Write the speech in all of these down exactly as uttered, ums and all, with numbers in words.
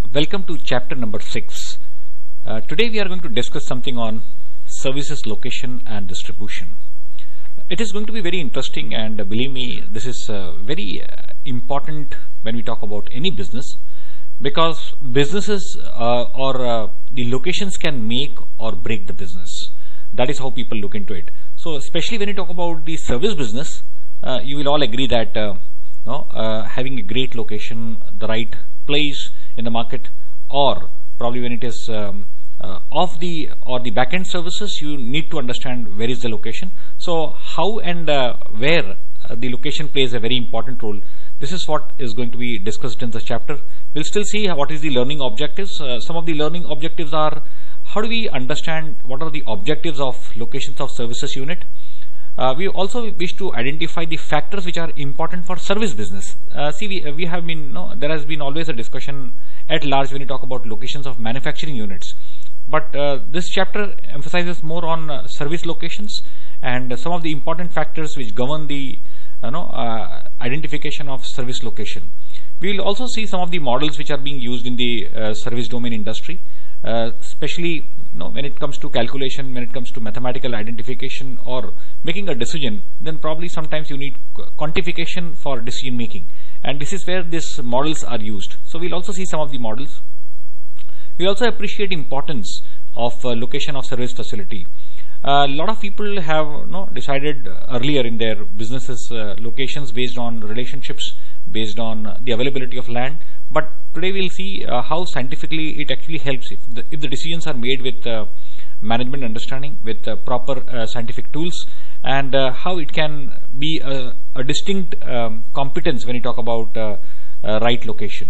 Welcome to chapter number six. Uh, today we are going to discuss something on services location and distribution. It is going to be very interesting, and uh, believe me, this is uh, very uh, important when we talk about any business, because businesses uh, or uh, the locations can make or break the business. That is how people look into it. So especially when you talk about the service business, uh, you will all agree that uh, you know, uh, having a great location, the right place in the market, or probably when it is um, uh, off the or the back-end services, you need to understand where is the location. So how and uh, where uh, the location plays a very important role. This is what is going to be discussed in the chapter. We'll still see what is the learning objectives. Uh, some of the learning objectives are, how do we understand what are the objectives of locations of services unit. Uh, we also wish to identify the factors which are important for service business. Uh, see, we, we have been, no, there has been always a discussion at large when you talk about locations of manufacturing units. But uh, this chapter emphasizes more on uh, service locations and uh, some of the important factors which govern the you know, uh, identification of service location. We will also see some of the models which are being used in the uh, service domain industry. Uh, especially you know, when it comes to calculation, when it comes to mathematical identification or making a decision, then probably sometimes you need quantification for decision making, and this is where these models are used. So we'll also see some of the models. We also appreciate importance of uh, location of service facility. A uh, lot of people have you know, decided earlier in their businesses uh, locations based on relationships, based on uh, the availability of land. But today we'll see uh, how scientifically it actually helps if the, if the decisions are made with uh, management understanding, with uh, proper uh, scientific tools, and uh, how it can be a, a distinct um, competence when you talk about uh, uh, right location.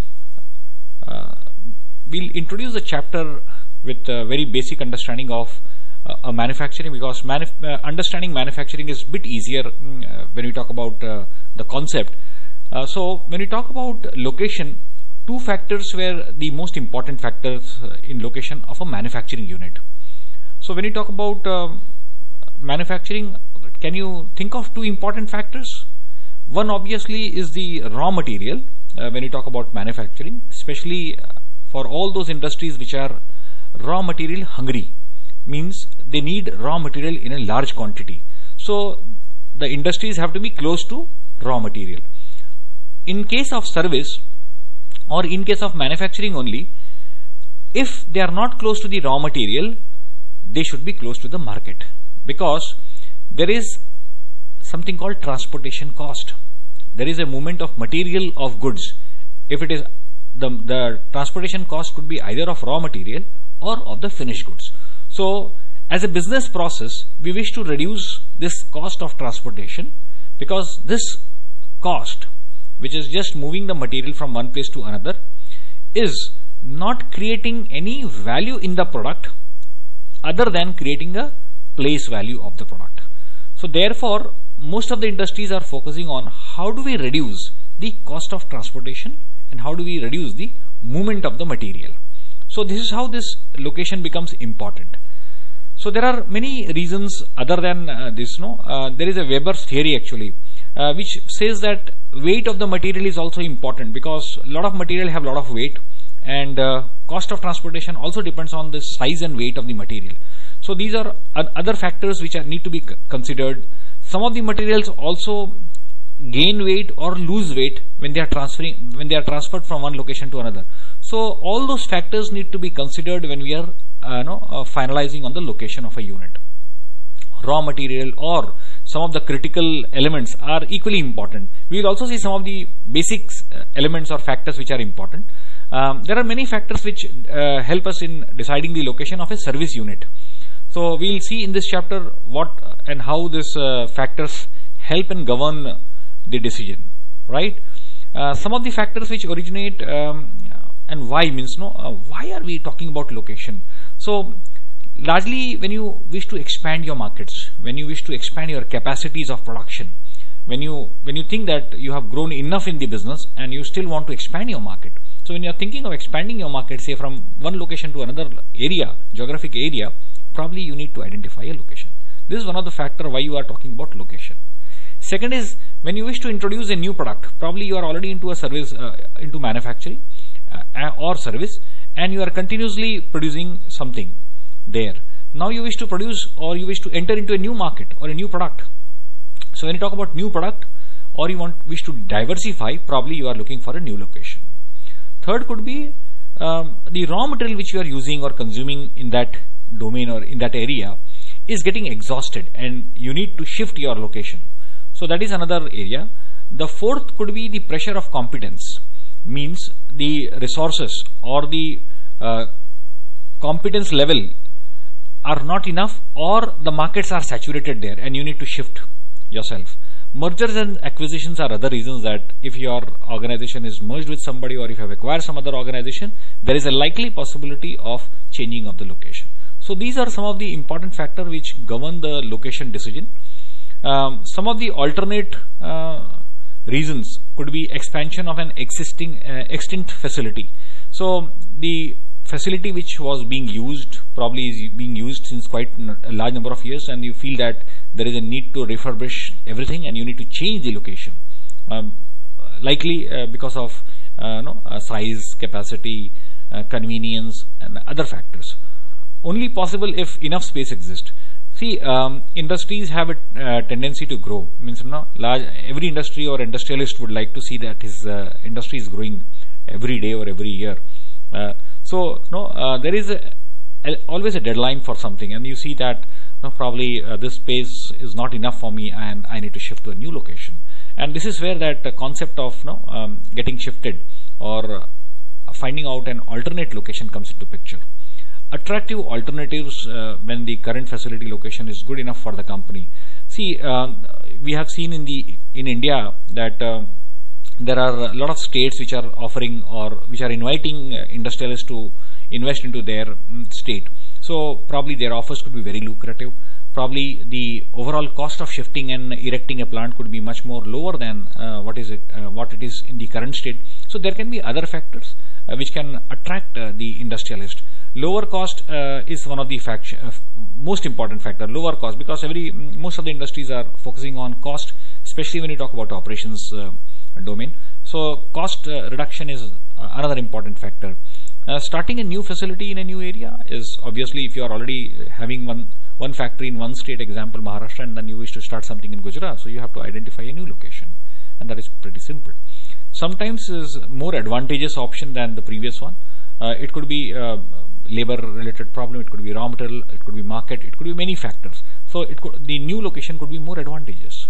Uh, we'll introduce the chapter with a very basic understanding of uh, a manufacturing, because manuf uh, understanding manufacturing is a bit easier uh, when we talk about uh, the concept. Uh, so when we talk about location, two factors were the most important factors uh, in location of a manufacturing unit. So when you talk about uh, manufacturing, can you think of two important factors? One obviously is the raw material uh, when you talk about manufacturing, especially for all those industries which are raw material hungry, means they need raw material in a large quantity. So the industries have to be close to raw material. In case of service or in case of manufacturing only, if they are not close to the raw material, they should be close to the market, because there is something called transportation cost. There is a movement of material of goods. If it is the, the transportation cost could be either of raw material or of the finished goods. So as a business process, we wish to reduce this cost of transportation, because this cost, which is just moving the material from one place to another, is not creating any value in the product other than creating a place value of the product. So therefore, most of the industries are focusing on how do we reduce the cost of transportation and how do we reduce the movement of the material. So this is how this location becomes important. So there are many reasons other than uh, this. No, uh, there is a Weber's theory actually, uh, which says that weight of the material is also important, because a lot of material have a lot of weight, and uh, cost of transportation also depends on the size and weight of the material. So these are other factors which are need to be considered. Some of the materials also gain weight or lose weight when they are transferring when they are transferred from one location to another. So all those factors need to be considered when we are uh, know, uh, finalizing on the location of a unit. Raw material or some of the critical elements are equally important. We will also see some of the basic uh, elements or factors which are important. Um, there are many factors which uh, help us in deciding the location of a service unit. So we will see in this chapter what and how these uh, factors help and govern the decision, right? Uh, some of the factors which originate um, and why means no, uh, why are we talking about location? So largely when you wish to expand your markets, when you wish to expand your capacities of production, when you when you think that you have grown enough in the business and you still want to expand your market. So when you are thinking of expanding your market, say from one location to another area, geographic area, probably you need to identify a location. This is one of the factors why you are talking about location. Second is when you wish to introduce a new product, probably you are already into a service, uh, into manufacturing, uh, or service, and you are continuously producing something there. Now you wish to produce, or you wish to enter into a new market or a new product. So when you talk about new product, or you want wish to diversify, probably you are looking for a new location. Third could be um, the raw material which you are using or consuming in that domain or in that area is getting exhausted, and you need to shift your location. So that is another area. The fourth could be the pressure of competence, means the resources or the uh, competence level are not enough, or the markets are saturated there and you need to shift yourself. Mergers and acquisitions are other reasons that if your organization is merged with somebody, or if you have acquired some other organization, there is a likely possibility of changing of the location. So these are some of the important factors which govern the location decision. Um, some of the alternate uh, reasons could be expansion of an existing uh, extinct facility. So the facility which was being used probably is being used since quite a large number of years, and you feel that there is a need to refurbish everything and you need to change the location, um, likely uh, because of uh, no, uh, size, capacity, uh, convenience and other factors. Only possible if enough space exists. See, um, industries have a uh, tendency to grow. Means, you know, large, every industry or industrialist would like to see that his uh, industry is growing every day or every year. Uh, so, no, uh, there is a, a, always a deadline for something, and you see that no, probably uh, this space is not enough for me, and I need to shift to a new location. And this is where that uh, concept of no, um, getting shifted or uh, finding out an alternate location comes into picture. Attractive alternatives uh, when the current facility location is good enough for the company. See, uh, we have seen in the in India that uh, there are a lot of states which are offering or which are inviting uh, industrialists to invest into their um, state. So probably their offers could be very lucrative. Probably the overall cost of shifting and erecting a plant could be much more lower than uh, what is it uh, what it is in the current state. So there can be other factors uh, which can attract uh, the industrialist. Lower cost uh, is one of the fact, uh, most important factor. Lower cost, because every most of the industries are focusing on cost, especially when you talk about operations uh, domain. So cost uh, reduction is uh, another important factor. Uh, starting a new facility in a new area is obviously, if you are already having one one factory in one state, example Maharashtra, and then you wish to start something in Gujarat, so you have to identify a new location, and that is pretty simple. Sometimes is more advantageous option than the previous one. Uh, it could be uh, labor related problem, it could be raw material, it could be market, it could be many factors. So it could, the new location could be more advantageous,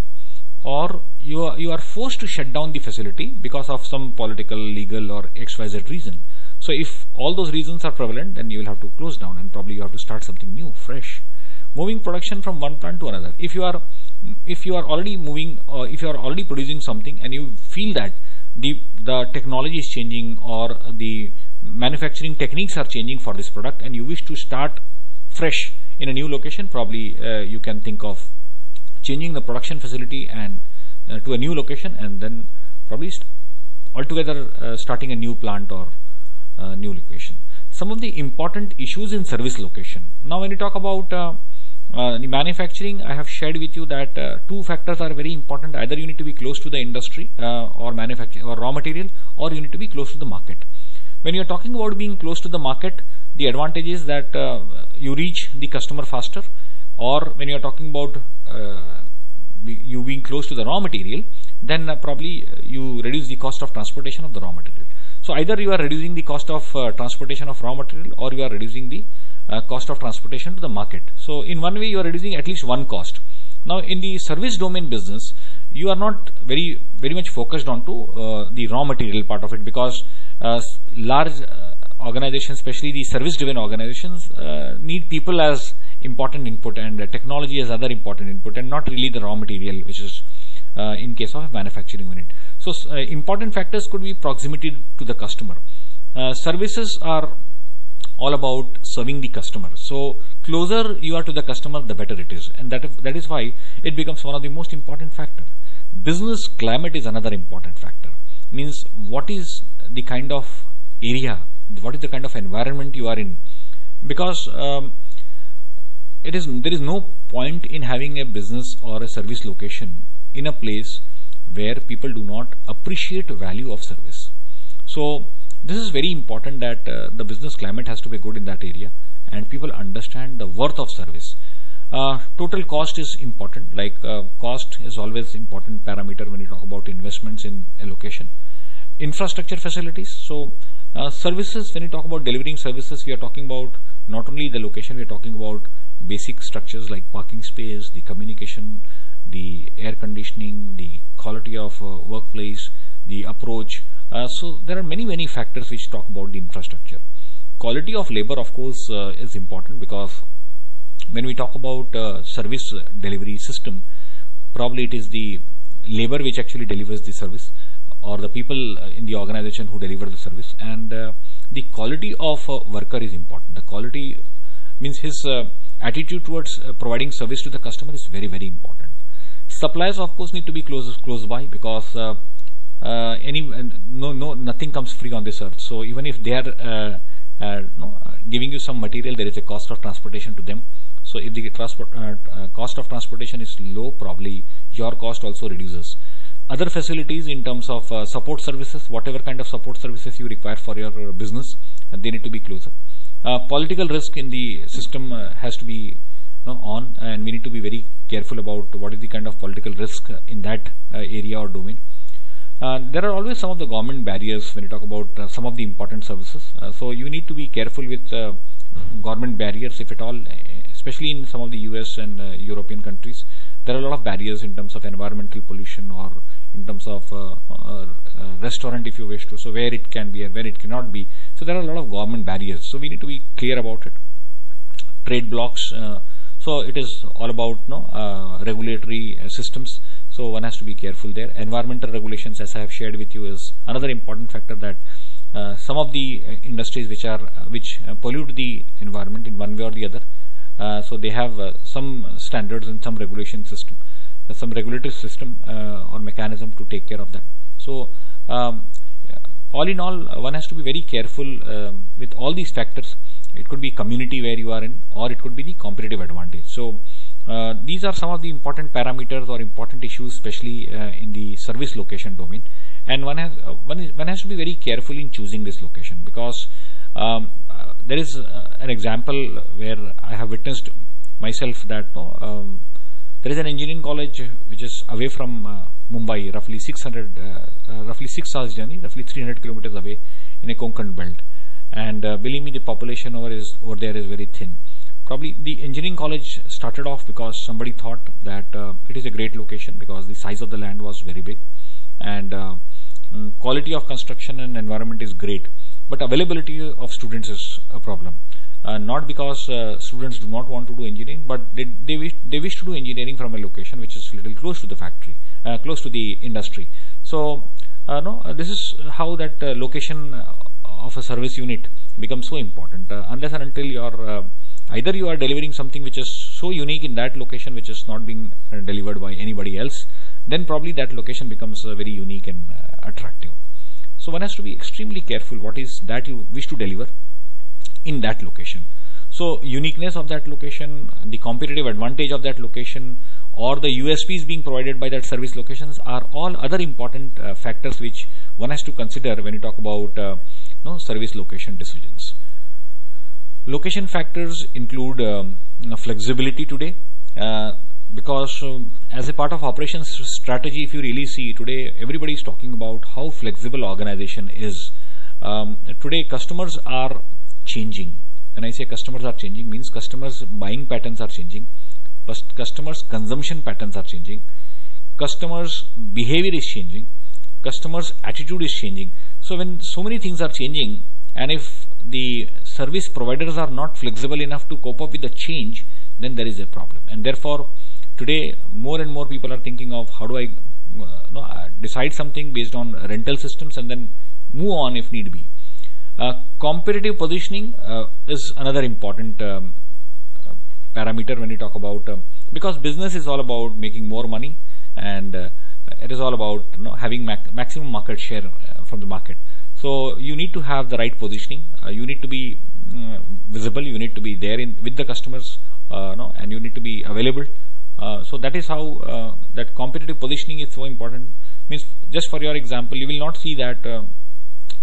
or you are, you are forced to shut down the facility because of some political, legal or X Y Z reason. So if all those reasons are prevalent, then you will have to close down and probably you have to start something new, fresh. Moving production from one plant to another. If you are if you are already moving, or if you are already producing something and you feel that the the technology is changing or the manufacturing techniques are changing for this product, and you wish to start fresh in a new location, probably uh, you can think of changing the production facility and uh, to a new location, and then probably st altogether uh, starting a new plant or uh, new location. Some of the important issues in service location. Now when you talk about uh, uh, the manufacturing, I have shared with you that uh, two factors are very important. Either you need to be close to the industry uh, or manufacturing or raw material, or you need to be close to the market. When you are talking about being close to the market, the advantage is that uh, you reach the customer faster, or when you are talking about uh, you being close to the raw material, then uh, probably you reduce the cost of transportation of the raw material. So either you are reducing the cost of uh, transportation of raw material, or you are reducing the uh, cost of transportation to the market. So in one way you are reducing at least one cost. Now in the service domain business, you are not very very much focused on to uh, the raw material part of it, because uh, large uh, organizations, especially the service driven organizations, uh, need people as important input, and uh, technology as other important input, and not really the raw material, which is uh, in case of a manufacturing unit. So uh, important factors could be proximity to the customer. Uh, services are all about serving the customer. So closer you are to the customer, the better it is, and that that is why it becomes one of the most important factor. Business climate is another important factor. Means what is the kind of area, what is the kind of environment you are in, because um, it is there is no point in having a business or a service location in a place where people do not appreciate value of service. So this is very important that uh, the business climate has to be good in that area, and people understand the worth of service. Uh, total cost is important. Like uh, cost is always important parameter when you talk about investments in a location. Infrastructure facilities. So uh, services, when you talk about delivering services, we are talking about not only the location, we are talking about basic structures like parking space, the communication, the air conditioning, the quality of uh, workplace, the approach. Uh, so there are many many factors which talk about the infrastructure. Quality of labor, of course, uh, is important, because when we talk about uh, service delivery system, probably it is the labor which actually delivers the service, or the people uh, in the organization who deliver the service, and uh, the quality of a worker is important. The quality means his uh, attitude towards uh, providing service to the customer is very very important. Suppliers, of course, need to be close close by, because uh, uh, any uh, no no nothing comes free on this earth. So even if they are uh, uh, no, uh, giving you some material, there is a cost of transportation to them. So if the transport uh, uh, cost of transportation is low, probably your cost also reduces. Other facilities in terms of uh, support services, whatever kind of support services you require for your uh, business, uh, they need to be closer. Uh, political risk in the system uh, has to be you know, on, and we need to be very careful about what is the kind of political risk uh, in that uh, area or domain. Uh, there are always some of the government barriers when you talk about uh, some of the important services. Uh, so you need to be careful with uh, government barriers, if at all, especially in some of the U S and uh, European countries. There are a lot of barriers in terms of environmental pollution, or in terms of uh, uh, uh, restaurant, if you wish to, so where it can be and where it cannot be. So there are a lot of government barriers, so we need to be clear about it. Trade blocks, uh, so it is all about no uh, regulatory uh, systems, so one has to be careful there. Environmental regulations, as I have shared with you, is another important factor, that uh, some of the uh, industries which are uh, which uh, pollute the environment in one way or the other, uh, so they have uh, some standards and some regulation system, uh, some regulatory system uh, or mechanism to take care of that. So um, all in all, uh, one has to be very careful um, with all these factors. It could be community where you are in, or it could be the competitive advantage. So uh, these are some of the important parameters or important issues, especially uh, in the service location domain. And one has uh, one, is, one has to be very careful in choosing this location, because um, uh, there is uh, an example where I have witnessed myself that no, um, there is an engineering college which is away from uh, Mumbai, roughly six hundred, uh, uh, roughly six hours journey, roughly three hundred kilometers away in a Konkan belt. And uh, believe me, the population over is over there is very thin. Probably the engineering college started off because somebody thought that uh, it is a great location, because the size of the land was very big, and uh, um, quality of construction and environment is great, but availability of students is a problem. Uh, not because uh, students do not want to do engineering, but they, they wish they wish to do engineering from a location which is little close to the factory, uh, close to the industry. So uh, no, uh, this is how that uh, location Uh, of a service unit becomes so important. Uh, unless and until you are uh, either you are delivering something which is so unique in that location, which is not being uh, delivered by anybody else, then probably that location becomes uh, very unique and uh, attractive. So one has to be extremely careful what is that you wish to deliver in that location. So uniqueness of that location, the competitive advantage of that location, or the U S Ps being provided by that service locations are all other important uh, factors which one has to consider when you talk about uh, no, service location decisions. Location factors include um, flexibility today, uh, because um, as a part of operations strategy, if you really see today, everybody is talking about how flexible organization is. Um, today, customers are changing. When I say customers are changing, means customers' buying patterns are changing, customers' consumption patterns are changing, customers' behavior is changing, customers' attitude is changing. So when so many things are changing, and if the service providers are not flexible enough to cope up with the change, then there is a problem. And therefore, today more and more people are thinking of how do I uh, no, uh, decide something based on rental systems and then move on if need be. Uh, competitive positioning uh, is another important um, uh, parameter when you talk about, um, because business is all about making more money, and uh, it is all about you know, having mac maximum market share uh, from the market. So you need to have the right positioning. Uh, you need to be uh, visible. You need to be there in with the customers, uh, no, and you need to be available. Uh, so that is how uh, that competitive positioning is so important. Means, just for your example, you will not see that uh,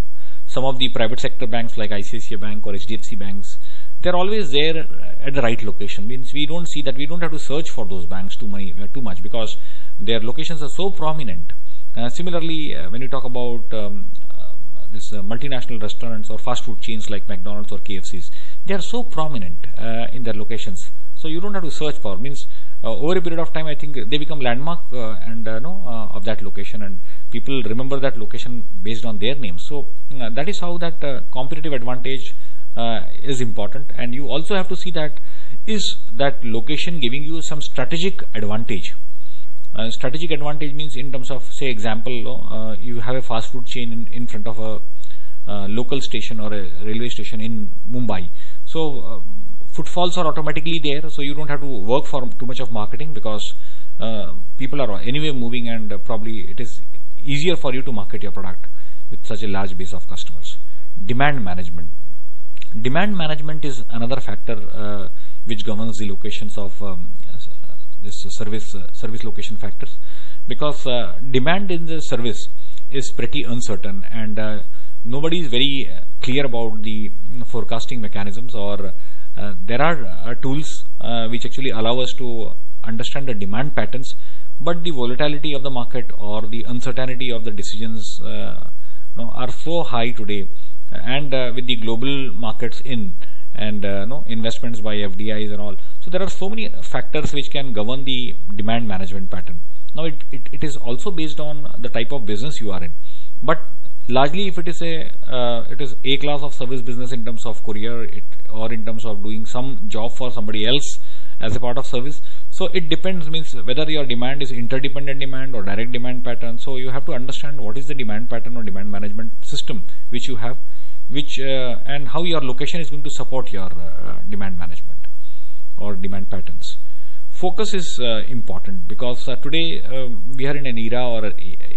some of the private sector banks like I C I C I Bank or H D F C banks, they're always there at the right location. Means we don't see that, we don't have to search for those banks too, many, uh, too much because their locations are so prominent. Uh, similarly, uh, when you talk about um, uh, this uh, multinational restaurants or fast food chains like McDonald's or K F C's, they are so prominent uh, in their locations. So you don't have to search for. Means uh, over a period of time, I think they become landmark uh, and uh, no uh, of that location, and people remember that location based on their names. So uh, that is how that uh, competitive advantage uh, is important. And you also have to see that is that location giving you some strategic advantage. Uh, strategic advantage means in terms of, say, example, uh, you have a fast food chain in, in front of a uh, local station or a railway station in Mumbai. So uh, footfalls are automatically there, so you don't have to work for too much of marketing because uh, people are anyway moving, and uh, probably it is easier for you to market your product with such a large base of customers. Demand management. Demand management is another factor uh, which governs the locations of um, this service uh, service location factors, because uh, demand in the service is pretty uncertain, and uh, nobody is very uh, clear about the mm, forecasting mechanisms, or uh, there are uh, tools uh, which actually allow us to understand the demand patterns, but the volatility of the market or the uncertainty of the decisions uh, you know, are so high today, and uh, with the global markets in and uh, no investments by F D Is and all. So there are so many factors which can govern the demand management pattern. Now it, it, it is also based on the type of business you are in, but largely if it is a uh, it is a class of service business in terms of courier, it, or in terms of doing some job for somebody else as a part of service. So it depends, means whether your demand is interdependent demand or direct demand pattern. So you have to understand what is the demand pattern or demand management system which you have, which uh, and how your location is going to support your uh, demand management or demand patterns. Focus is uh, important, because uh, today uh, we are in an era or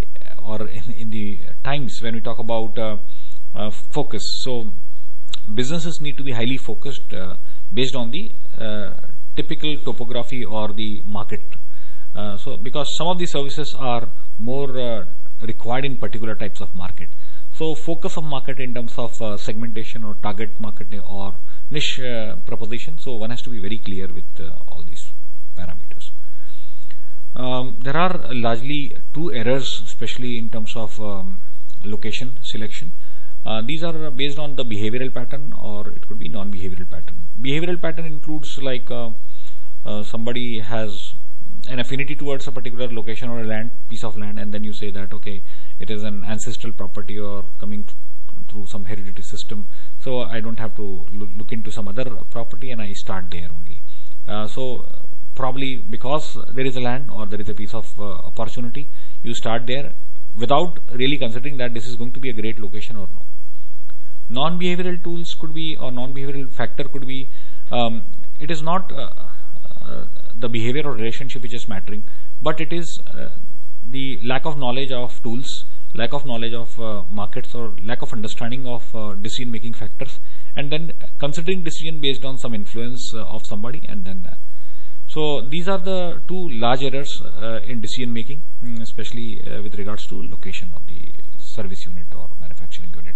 or in, in the times when we talk about uh, uh, focus. So businesses need to be highly focused uh, based on the uh, typical topography or the market. Uh, so because some of these services are more uh, required in particular types of market. So focus of market in terms of uh, segmentation or target market or niche uh, proposition. So one has to be very clear with uh, all these parameters. Um, there are largely two errors, especially in terms of um, location selection. Uh, these are based on the behavioral pattern, or it could be non-behavioral pattern. Behavioral pattern includes like uh, uh, somebody has an affinity towards a particular location or a land piece of land, and then you say that okay, it is an ancestral property or coming through some hereditary system, so I don't have to look into some other property and I start there only. Uh, so probably because there is a land or there is a piece of uh, opportunity, you start there without really considering that this is going to be a great location or no. Non-behavioral tools could be, or non-behavioral factor could be, um, it is not uh, uh, the behavior or relationship which is mattering, but it is uh, the lack of knowledge of tools, lack of knowledge of uh, markets, or lack of understanding of uh, decision making factors, and then considering decision based on some influence uh, of somebody, and then uh, so these are the two large errors uh, in decision making, especially uh, with regards to location of the service unit or manufacturing unit.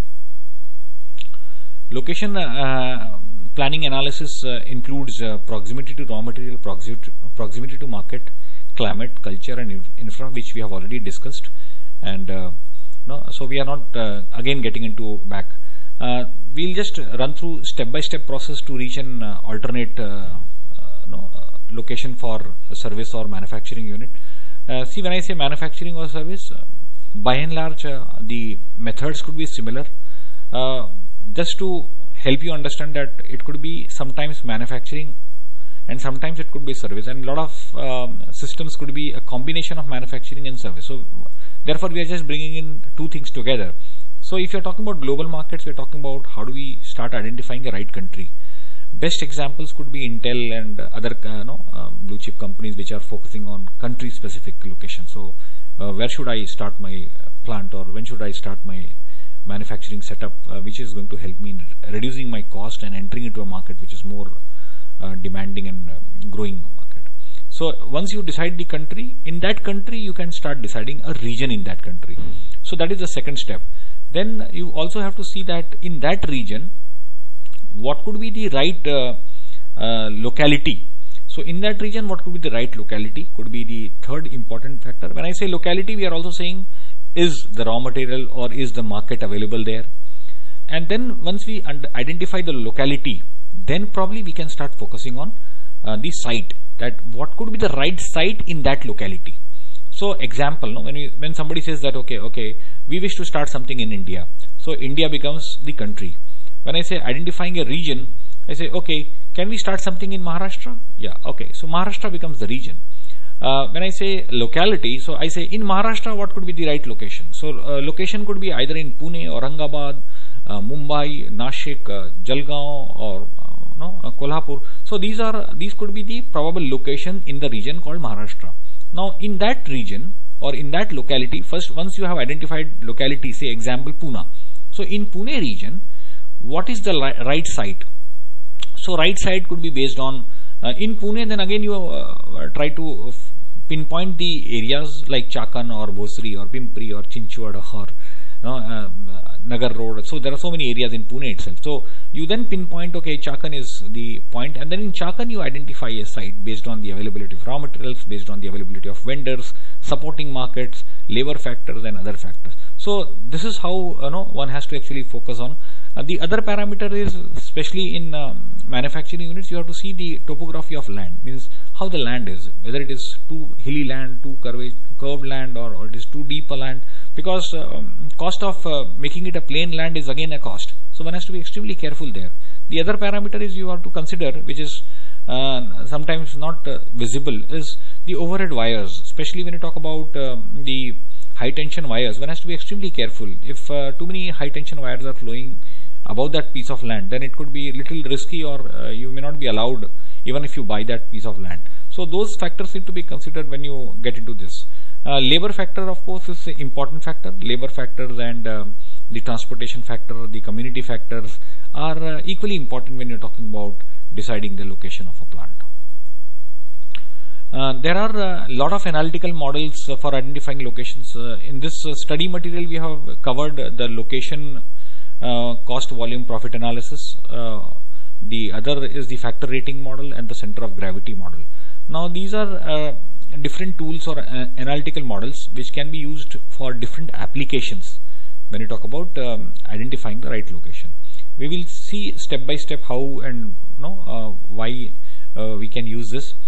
Location uh, planning analysis uh, includes uh, proximity to raw material, proximity, proximity to market, climate, culture, and infra, which we have already discussed. And uh, no, so we are not uh, again getting into back. Uh, we'll just run through step-by-step process to reach an uh, alternate uh, uh, no, uh, location for a service or manufacturing unit. Uh, see, when I say manufacturing or service, uh, by and large, uh, the methods could be similar. Uh, just to help you understand that it could be sometimes manufacturing and sometimes it could be service, and a lot of um, systems could be a combination of manufacturing and service. So therefore we are just bringing in two things together. So if you are talking about global markets, we are talking about how do we start identifying the right country. Best examples could be Intel and other uh, no, uh, blue chip companies which are focusing on country specific location. So uh, where should I start my plant, or when should I start my manufacturing setup, uh, which is going to help me in reducing my cost and entering into a market which is more uh, demanding and uh, growing market. So once you decide the country, in that country you can start deciding a region in that country. So that is the second step. then you also have to see that in that region, what could be the right uh, uh, locality. So in that region, what could be the right locality could be the third important factor. When I say locality, we are also saying, is the raw material or is the market available there? And then once we identify the locality, then probably we can start focusing on uh, the site, that what could be the right site in that locality. So example, no, when we, when somebody says that okay, okay, we wish to start something in India, so India becomes the country. When I say identifying a region, I say okay, can we start something in Maharashtra? Yeah, okay, so Maharashtra becomes the region. Uh, when I say locality, so I say in Maharashtra, what could be the right location? So uh, location could be either in Pune, Aurangabad, uh, Mumbai, Nashik, uh, Jalgaon, or uh, no, uh, Kolhapur. So these are these could be the probable location in the region called Maharashtra. Now in that region or in that locality, first once you have identified locality, say example Pune. So in Pune region, what is the li- right site? So right site could be based on uh, in Pune. Then again you uh, try to f- pinpoint the areas like Chakan or Bhosri or Pimpri or Chinchwad or you know, uh, Nagar Road. So there are so many areas in Pune itself. So you then pinpoint, okay, Chakan is the point, and then in Chakan you identify a site based on the availability of raw materials, based on the availability of vendors, supporting markets, labor factors, and other factors. So this is how you know one has to actually focus on. Uh, the other parameter is, especially in um, manufacturing units, you have to see the topography of land, means how the land is, whether it is too hilly land, too curved, curved land, or, or it is too deep a land, because um, cost of uh, making it a plain land is again a cost. So one has to be extremely careful there. The other parameter is you have to consider, which is uh, sometimes not uh, visible, is the overhead wires, especially when you talk about um, the high tension wires. One has to be extremely careful. If uh, too many high tension wires are flowing above that piece of land, then it could be little risky, or uh, you may not be allowed even if you buy that piece of land. So those factors need to be considered when you get into this. Uh, labor factor, of course, is an important factor. Labor factors and uh, the transportation factor, the community factors are uh, equally important when you're talking about deciding the location of a plant. Uh, there are a uh, lot of analytical models uh, for identifying locations. Uh, in this uh, study material, we have covered uh, the location uh, cost volume profit analysis. Uh, the other is the factor rating model and the center of gravity model. Now these are uh, different tools or uh, analytical models which can be used for different applications when you talk about um, identifying the right location. We will see step by step how and you know, uh, why uh, we can use this.